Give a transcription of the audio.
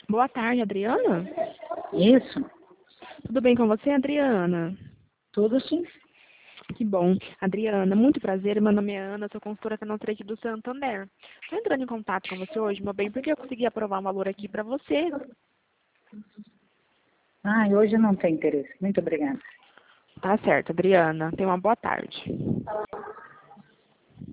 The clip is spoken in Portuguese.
Boa tarde, Adriana. Isso, Tudo bem com você, Adriana? tudo sim. Que bom. Adriana, muito prazer. Meu nome é Ana, sou consultora financeira aqui do Santander. Estou entrando em contato com você hoje, meu bem, porque eu consegui aprovar um valor aqui para você. Ah, hoje não tem interesse. Muito obrigada. Tá certo, Adriana. Tenha uma boa tarde.